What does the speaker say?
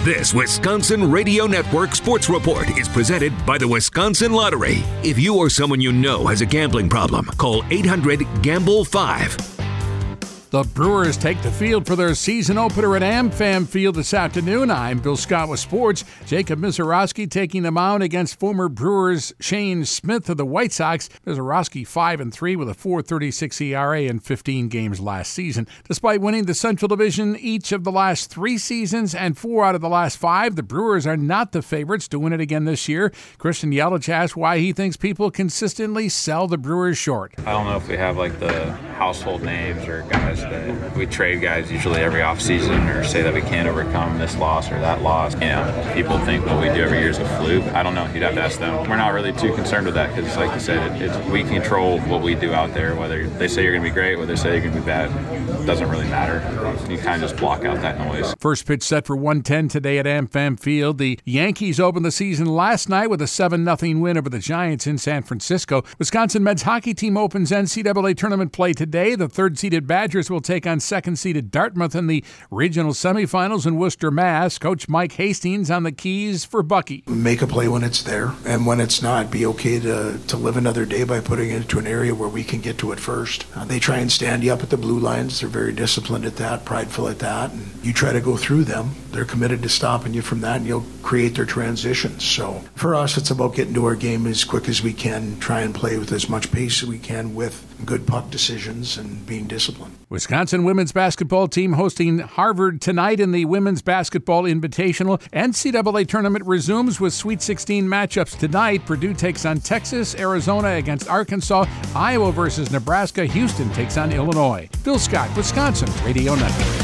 This Wisconsin Radio Network Sports Report is presented by the Wisconsin Lottery. If you or someone you know has a gambling problem, call 800-GAMBLE-5. The Brewers take the field for their season opener at AmFam Field this afternoon. I'm Bill Scott with sports. Jacob Misiorowski taking the mound against former Brewers Shane Smith of the White Sox. Misiorowski 5-3 with a .436 ERA in 15 games last season. Despite winning the Central Division each of the last 3 seasons and 4 out of the last 5, the Brewers are not the favorites to win it again this year. Christian Yelich asked why he thinks people consistently sell the Brewers short. I don't know if we have like the household names or guys that we trade guys usually every offseason or say that we can't overcome this loss or that loss. You know, people think what we do every year is a fluke. I don't know. You'd have to ask them. We're not really too concerned with that because, like you said, we control what we do out there. Whether they say you're going to be great, whether they say you're going to be bad, it doesn't really matter. You kind of just block out that noise. First pitch set for 1:10 today at AmFam Field. The Yankees opened the season last night with a 7-0 win over the Giants in San Francisco. Wisconsin men's hockey team opens NCAA tournament play today. The third-seeded Badgers will take on second-seeded Dartmouth in the regional semifinals in Worcester, Mass. Coach Mike Hastings on the keys for Bucky. Make a play when it's there, and when it's not, be okay to live another day by putting it into an area where we can get to it first. They try and stand you up at the blue lines. They're very disciplined at that, prideful at that, and you try to go through them. They're committed to stopping you from that, and you'll create their transitions. So for us, it's about getting to our game as quick as we can, try and play with as much pace as we can with good puck decisions and being disciplined. Wisconsin women's basketball team hosting Harvard tonight in the Women's Basketball Invitational. NCAA tournament resumes with Sweet 16 matchups tonight. Purdue takes on Texas, Arizona against Arkansas, Iowa versus Nebraska, Houston takes on Illinois. Bill Scott, Wisconsin Radio Network.